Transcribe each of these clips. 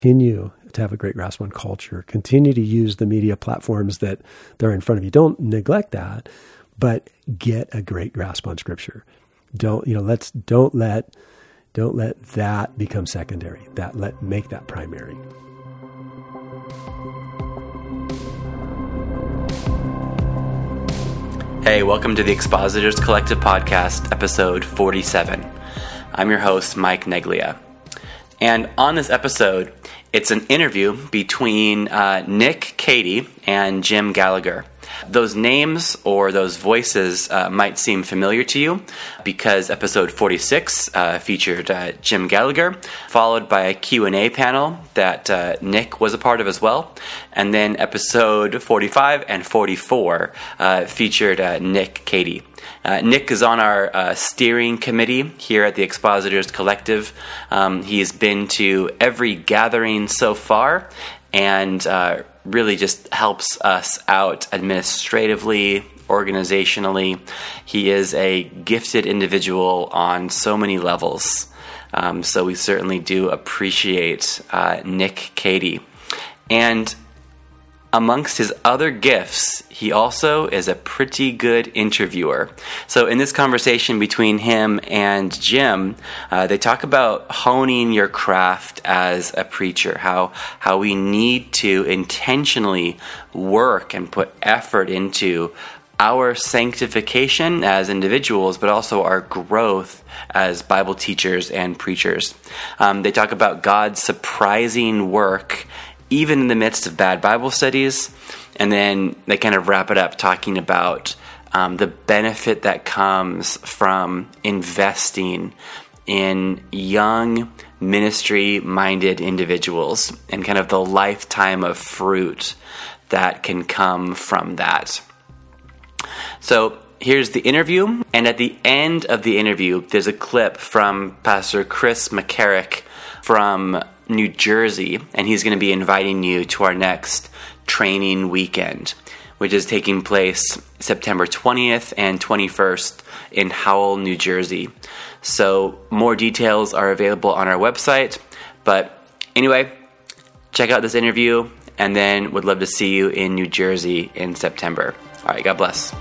continue to have a great grasp on culture, continue to use the media platforms that are in front of you. Don't neglect that, but get a great grasp on Scripture. Don't let that become secondary. Make that primary. Hey, welcome to the Expositors Collective Podcast, episode 47. I'm your host, Mike Neglia. And on this episode, it's an interview between Nick Cady and Jim Gallagher. Those names or those voices might seem familiar to you because episode 46 featured Jim Gallagher, followed by a Q&A panel that Nick was a part of as well. And then episode 45 and 44 featured Nick Cady. Nick is on our steering committee here at the Expositors Collective. He's been to every gathering so far and really just helps us out administratively, organizationally. He is a gifted individual on so many levels. So we certainly do appreciate Nick Cady. And amongst his other gifts, he also is a pretty good interviewer. So in this conversation between him and Jim, they talk about honing your craft as a preacher, how we need to intentionally work and put effort into our sanctification as individuals, but also our growth as Bible teachers and preachers. They talk about God's surprising work even in the midst of bad Bible studies, and then they kind of wrap it up talking about the benefit that comes from investing in young ministry-minded individuals and kind of the lifetime of fruit that can come from that. So here's the interview, and at the end of the interview, there's a clip from Pastor Chris McCarrick from New Jersey, and he's going to be inviting you to our next training weekend, which is taking place September 20th and 21st in Howell, New Jersey. So more details are available on our website. But anyway, check out this interview, and then would love to see you in New Jersey in September. All right, God bless.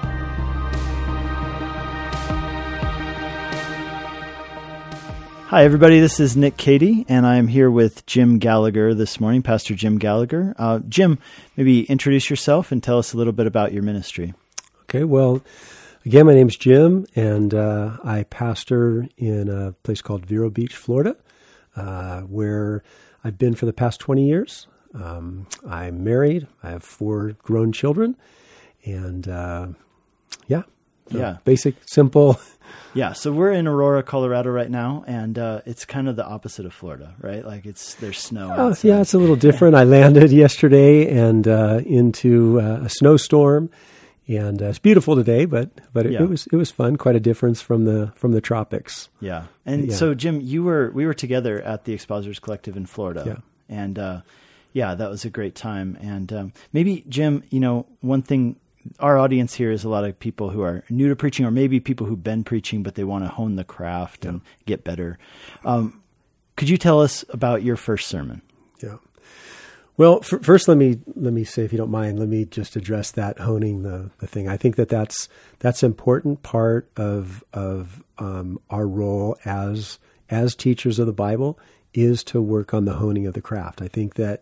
Hi, everybody. This is Nick Cady, and I'm here with Jim Gallagher this morning, Pastor Jim Gallagher. Jim, maybe introduce yourself and tell us a little bit about your ministry. Okay, well, again, my name's Jim, and I pastor in a place called Vero Beach, Florida, where I've been for the past 20 years. I'm married. I have 4 grown children, and basic, simple. Yeah, so we're in Aurora, Colorado right now, and it's kind of the opposite of Florida, right? Like there's snow outside. Yeah, it's a little different. I landed yesterday and into a snowstorm, and it's beautiful today, but it was fun. Quite a difference from the tropics. Yeah, and so Jim, we were together at the Expositors Collective in Florida, and that was a great time. And maybe Jim, one thing. Our audience here is a lot of people who are new to preaching, or maybe people who've been preaching, but they want to hone the craft and get better. Could you tell us about your first sermon? Yeah. Well, first, let me say, if you don't mind, let me just address that honing the thing. I think that's important part of our role as teachers of the Bible is to work on the honing of the craft. I think that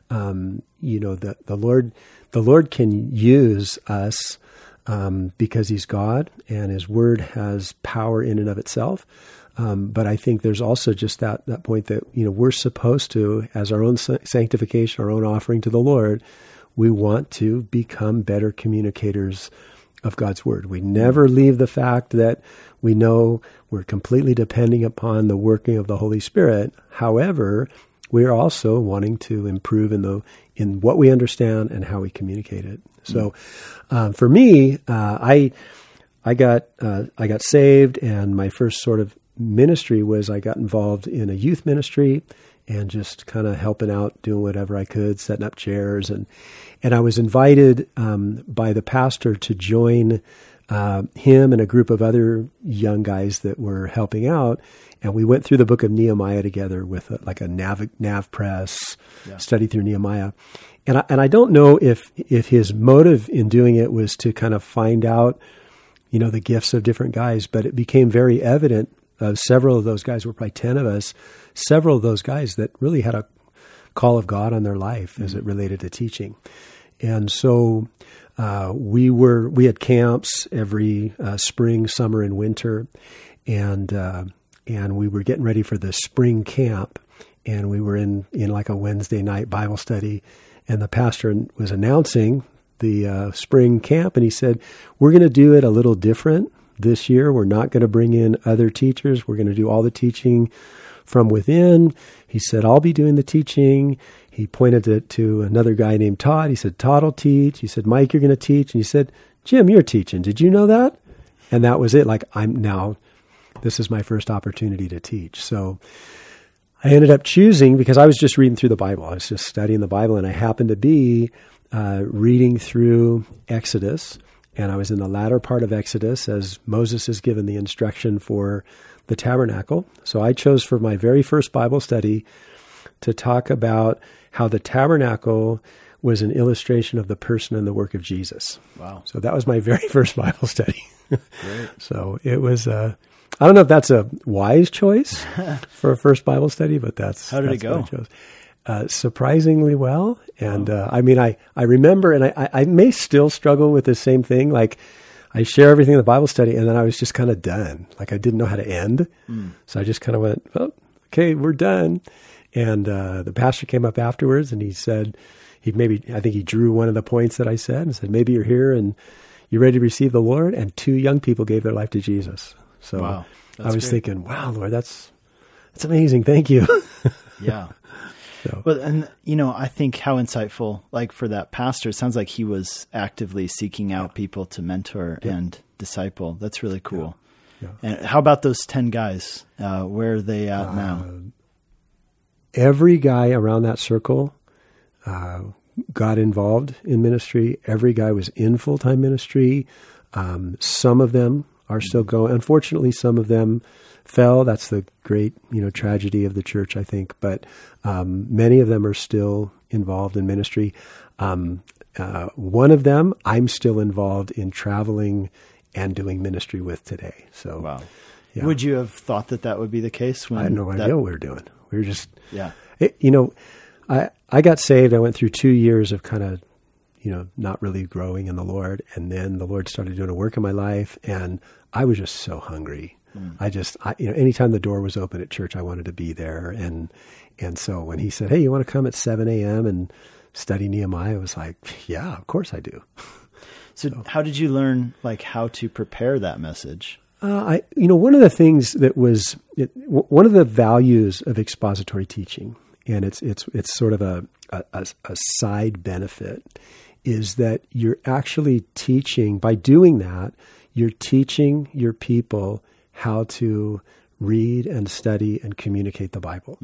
the Lord can use us because He's God and His Word has power in and of itself. But I think there's also just that point that we're supposed to, as our own sanctification, our own offering to the Lord, we want to become better communicators of God's Word. We never leave the fact that we know we're completely depending upon the working of the Holy Spirit. However, we're also wanting to improve in what we understand and how we communicate it. So, for me, I got saved, and my first sort of ministry was I got involved in a youth ministry and just kind of helping out, doing whatever I could, setting up chairs, and I was invited by the pastor to join him and a group of other young guys that were helping out. And we went through the book of Nehemiah together with a nav press, study through Nehemiah. And I don't know if his motive in doing it was to kind of find out, the gifts of different guys, but it became very evident. Several of those guys, were probably 10 of us, several of those guys that really had a call of God on their life as it related to teaching. And so we had camps every spring, summer, and winter, and we were getting ready for the spring camp, and we were in like a Wednesday night Bible study, and the pastor was announcing the spring camp, and he said, "We're going to do it a little different this year. We're not going to bring in other teachers. We're going to do all the teaching from within." He said, "I'll be doing the teaching." He pointed to another guy named Todd. He said, "Todd will teach." He said, "Mike, you're going to teach." And he said, "Jim, you're teaching. Did you know that?" And that was it. Like, this is my first opportunity to teach. So I ended up choosing, because I was just reading through the Bible. I was just studying the Bible, and I happened to be reading through Exodus. And I was in the latter part of Exodus as Moses is given the instruction for the tabernacle. So I chose for my very first Bible study to talk about how the tabernacle was an illustration of the person and the work of Jesus. Wow. So that was my very first Bible study. Great. So it was, I don't know if that's a wise choice for a first Bible study, but How did it go? What I chose. Surprisingly well. And, I remember, and I may still struggle with the same thing. Like, I share everything in the Bible study, and then I was just kind of done. Like, I didn't know how to end. So I just kind of went, "Oh, okay, we're done." And, the pastor came up afterwards, and he said, I think he drew one of the points that I said and said, "Maybe you're here and you're ready to receive the Lord." And 2 young people gave their life to Jesus. So wow, I was thinking, wow, Lord, that's amazing. Thank you. Yeah. So. Well, and I think how insightful, like for that pastor, it sounds like he was actively seeking out people to mentor and disciple. That's really cool. Yeah. And how about those 10 guys? Where are they at now? Every guy around that circle got involved in ministry. Every guy was in full-time ministry. Some of them are still going. Unfortunately, some of them fell. That's the great, tragedy of the church, I think. But many of them are still involved in ministry. One of them I'm still involved in traveling and doing ministry with today. So, wow. Yeah. Would you have thought that would be the case? I had no idea what we were doing. We were just, I got saved. I went through 2 years of kind of, not really growing in the Lord. And then the Lord started doing a work in my life, and I was just so hungry. Anytime the door was open at church, I wanted to be there. And so when he said, "Hey, you want to come at 7 a.m. and study Nehemiah?" I was like, "Yeah, of course I do." So how did you learn, how to prepare that message? One of the things that was one of the values of expository teaching, and it's sort of a side benefit, is that you're actually teaching. By doing that, you're teaching your people how to read and study and communicate the Bible.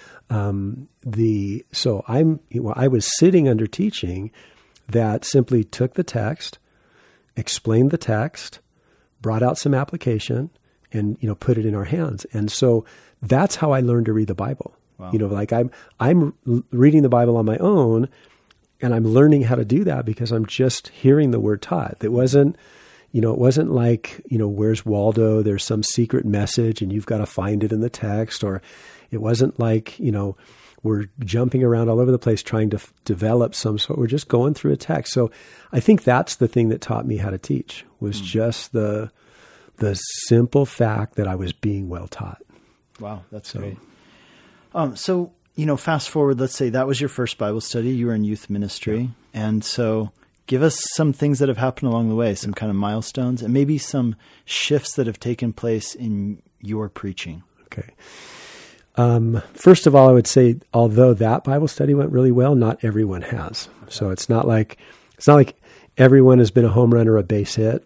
I was sitting under teaching that simply took the text, explained the text, brought out some application, and put it in our hands. And so that's how I learned to read the Bible. Wow. I'm reading the Bible on my own, and I'm learning how to do that because I'm just hearing the word taught. It wasn't like, where's Waldo? There's some secret message and you've got to find it in the text. Or it wasn't like, we're jumping around all over the place trying to develop some sort. We're just going through a text. So I think that's the thing that taught me how to teach, was just the simple fact that I was being well taught. Wow, that's great. So, fast forward, let's say that was your first Bible study. You were in youth ministry. Yeah. And so give us some things that have happened along the way, some kind of milestones, and maybe some shifts that have taken place in your preaching. Okay. First of all, I would say, although that Bible study went really well, not everyone has. Okay. So it's not like everyone has been a home run or a base hit.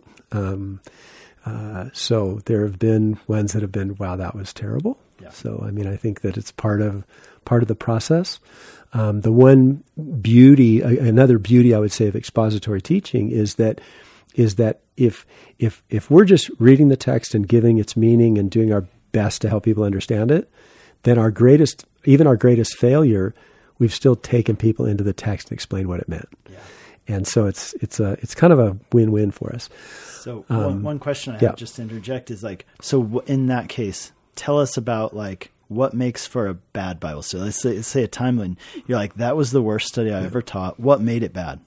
So there have been ones that have been, wow, that was terrible. Yeah. So, I think that it's part of the process. The one beauty, another beauty I would say of expository teaching is that is that if we're just reading the text and giving its meaning and doing our best to help people understand it, then even our greatest failure, we've still taken people into the text and explained what it meant. Yeah. And so it's kind of a win-win for us. So one question I have just to interject is like, so in that case, tell us about like what makes for a bad Bible study. Let's say a timeline. You're like, that was the worst study I ever taught. What made it bad?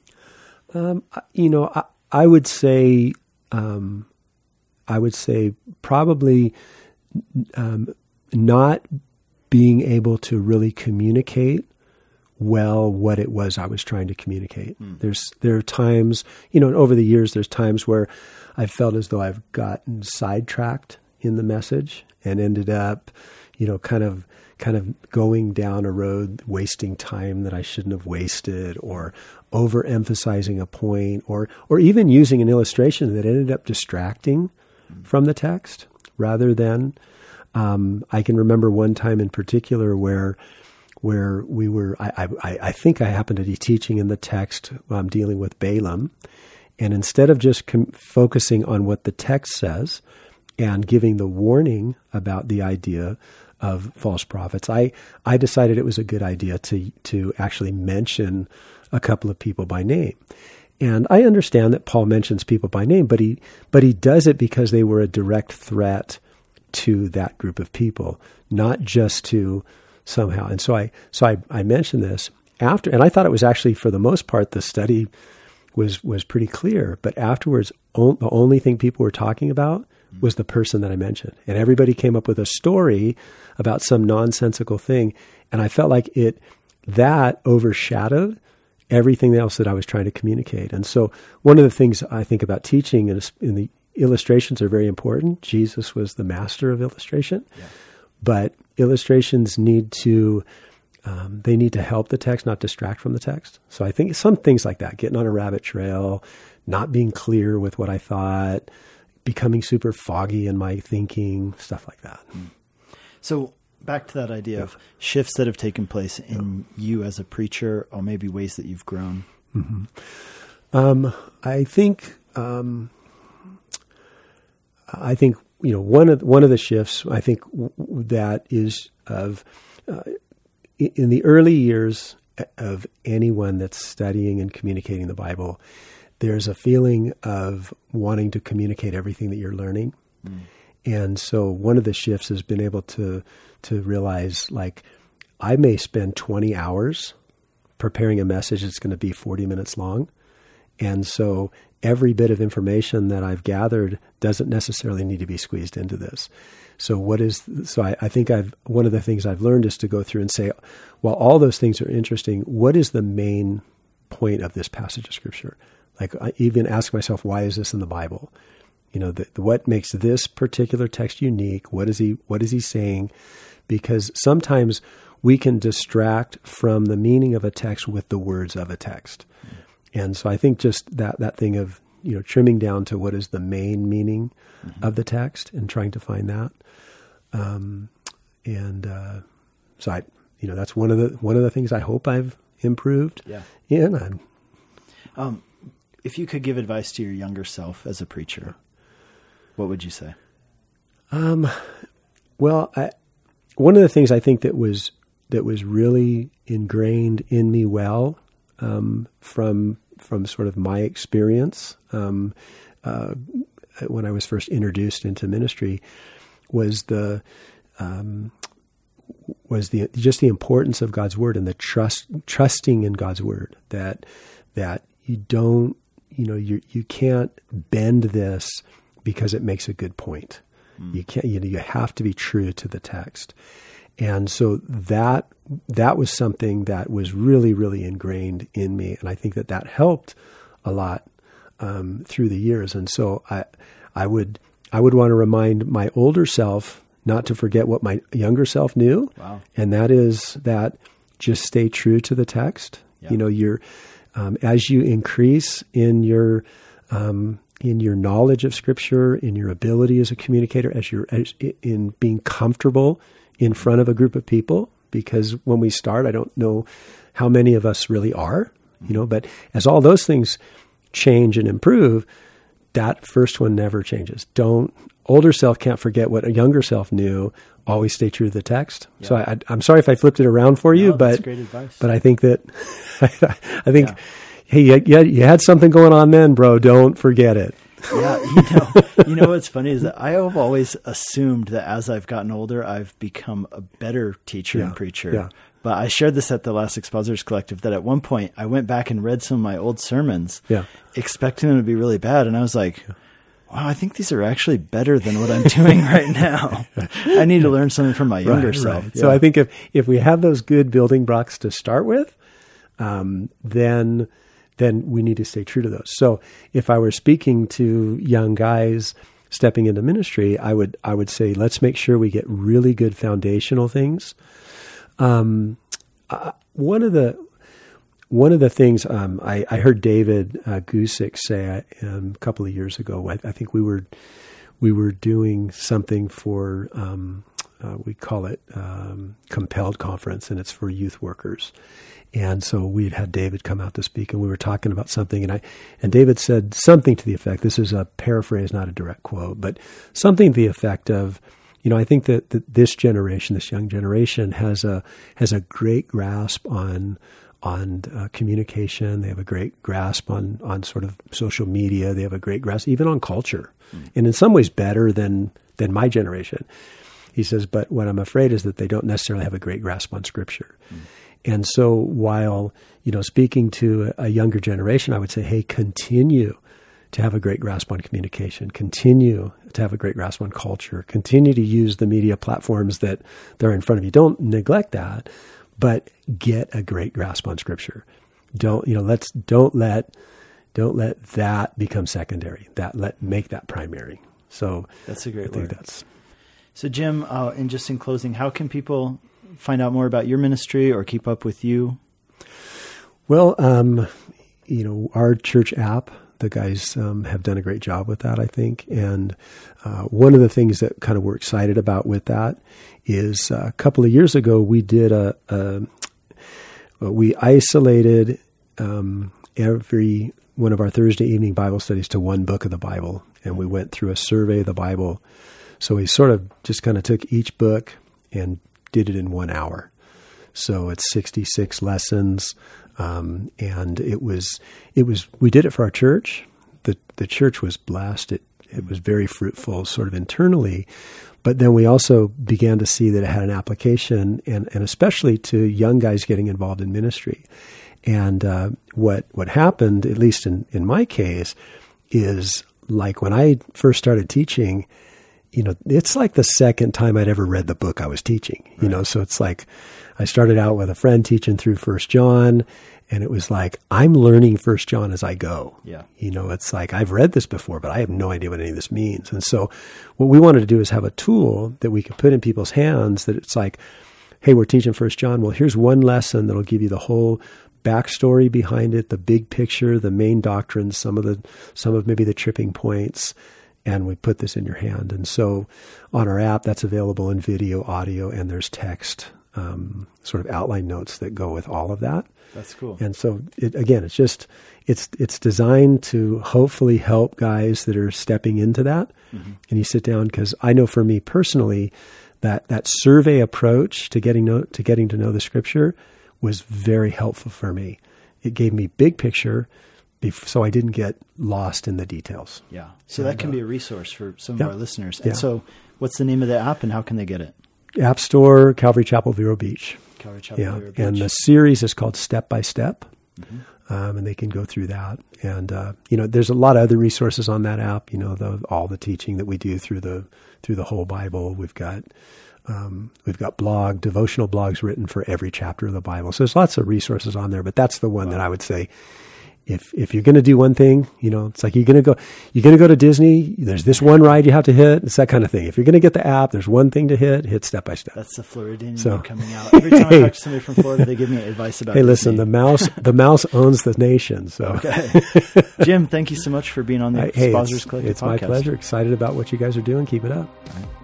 I would say probably not being able to really communicate well what it was I was trying to communicate. There are times, over the years, there's times where I felt as though I've gotten sidetracked in the message and ended up, kind of going down a road, wasting time that I shouldn't have wasted, or overemphasizing a point, or even using an illustration that ended up distracting from the text rather than, I can remember one time in particular where we were, I think I happened to be teaching in the text, dealing with Balaam. And instead of just focusing on what the text says and giving the warning about the idea of false prophets, I decided it was a good idea to actually mention a couple of people by name. And I understand that Paul mentions people by name, but he does it because they were a direct threat to that group of people, not just to somehow. And so I mentioned this after, and I thought it was actually, for the most part, the study was pretty clear. But afterwards, the only thing people were talking about was the person that I mentioned. And everybody came up with a story about some nonsensical thing. And I felt like that overshadowed everything else that I was trying to communicate. And so one of the things I think about teaching in the illustrations are very important. Jesus was the master of illustration, but illustrations need to help the text, not distract from the text. So I think some things like that, getting on a rabbit trail, not being clear with what I thought, becoming super foggy in my thinking, stuff like that. So back to that idea of shifts that have taken place in you as a preacher, or maybe ways that you've grown. Mm-hmm. I think one of the shifts I think that is in the early years of anyone that's studying and communicating the Bible, there's a feeling of wanting to communicate everything that you're learning. And so one of the shifts has been able to realize, like, I may spend 20 hours preparing a message that's going to be 40 minutes long. And so every bit of information that I've gathered doesn't necessarily need to be squeezed into this. So I think one of the things I've learned is to go through and say, while all those things are interesting, what is the main point of this passage of Scripture? Like, I even ask myself, why is this in the Bible? What makes this particular text unique? What is he saying? Because sometimes we can distract from the meaning of a text with the words of a text. And so I think just that thing of, trimming down to what is the main meaning of the text and trying to find that. So that's one of the things I hope I've improved in. If you could give advice to your younger self as a preacher, what would you say? Well, one of the things I think that was really ingrained in me from sort of my experience when I was first introduced into ministry was the importance of God's word and the trusting in God's word, that you don't, you can't bend this because it makes a good point. You can't, you have to be true to the text. And so that was something that was really, really ingrained in me. And I think that helped a lot through the years. And so I would want to remind my older self not to forget what my younger self knew. Wow. And that is that just stay true to the text. Yeah. You're, as you increase in your knowledge of Scripture, in your ability as a communicator, in being comfortable in front of a group of people, because when we start, I don't know how many of us really are, but as all those things change and improve, that first one never changes. Older self can't forget what a younger self knew. Always stay true to the text. Yeah. So I'm sorry if I flipped it around for you, that's great advice. But I think that, hey, you had something going on then, bro. Don't forget it. Yeah, you know what's funny is that I have always assumed that as I've gotten older, I've become a better teacher and preacher. Yeah. But I shared this at the last Expositors Collective that at one point I went back and read some of my old sermons, expecting them to be really bad, and I was like, wow, I think these are actually better than what I'm doing right now. I need to learn something from my younger self. Right. Yeah. So I think if we have those good building blocks to start with, then we need to stay true to those. So if I were speaking to young guys stepping into ministry, I would say, let's make sure we get really good foundational things. One of the things I heard David Gusick say a couple of years ago. I think we were doing something for we call it Compelled Conference, and it's for youth workers. And so we'd had David come out to speak, and we were talking about something, and David said something to the effect. This is a paraphrase, not a direct quote, but something to the effect of, I think that this generation, this young generation, has a great grasp on communication. They have a great grasp on sort of social media. They have a great grasp even on culture, and in some ways better than my generation. He says, but what I'm afraid is that they don't necessarily have a great grasp on Scripture. And so while, speaking to a younger generation, I would say, hey, continue to have a great grasp on communication, continue to have a great grasp on culture, continue to use the media platforms that are in front of you. Don't neglect that, but get a great grasp on Scripture. Don't let that become secondary. Make that primary. So that's a great word. That's so, Jim. And just in closing, how can people find out more about your ministry or keep up with you? Well, our church app, the guys have done a great job with that, I think. And one of the things that kind of we're excited about with that is a couple of years ago, we did we isolated every one of our Thursday evening Bible studies to one book of the Bible. And we went through a survey of the Bible. So we sort of just kind of took each book and did it in 1 hour. So it's 66 lessons. And we did it for our church. The church was blessed. It was very fruitful sort of internally, but then we also began to see that it had an application and especially to young guys getting involved in ministry. And, what happened, at least in my case, is like when I first started teaching, it's like the second time I'd ever read the book I was teaching, so it's like I started out with a friend teaching through 1 John, and it was like, I'm learning 1 John as I go. Yeah. It's like, I've read this before, but I have no idea what any of this means. And so what we wanted to do is have a tool that we could put in people's hands that it's like, hey, we're teaching 1 John. Well, here's one lesson that'll give you the whole backstory behind it, the big picture, the main doctrines, some of maybe the tripping points, and we put this in your hand. And so on our app, that's available in video, audio, and there's text, sort of outline notes that go with all of that. That's cool. And so it's designed to hopefully help guys that are stepping into that. Mm-hmm. And you sit down, because I know for me personally, that survey approach to getting to know the Scripture was very helpful for me. It gave me big picture, so I didn't get lost in the details. Yeah. So that can be a resource for some of our listeners. And so what's the name of the app and how can they get it? App Store, Calvary Chapel, Vero Beach. Calvary Chapel, Vero Beach. And the series is called Step by Step. Mm-hmm. And they can go through that. And, there's a lot of other resources on that app, all the teaching that we do through the whole Bible. We've got devotional blogs written for every chapter of the Bible. So there's lots of resources on there, but that's the one that I would say, if you're going to do one thing, it's like you're going to go to Disney. There's this one ride you have to hit. It's that kind of thing. If you're going to get the app, there's one thing to hit Step by Step. That's the Floridian coming out. Every time I talk to somebody from Florida, they give me advice about Disney. Listen, the mouse owns the nation. So, okay. Jim, thank you so much for being on the Expositors Collective podcast. It's my pleasure. Excited about what you guys are doing. Keep it up. All right.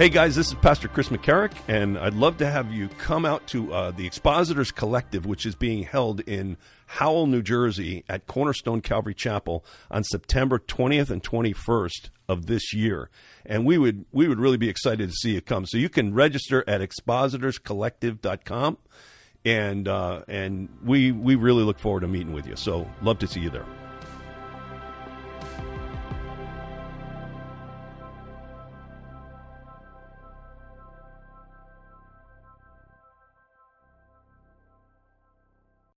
Hey guys, this is Pastor Chris McCarrick, and I'd love to have you come out to the Expositors Collective, which is being held in Howell, New Jersey at Cornerstone Calvary Chapel on September 20th and 21st of this year. And we would really be excited to see you come. So you can register at expositorscollective.com, and we really look forward to meeting with you. So love to see you there.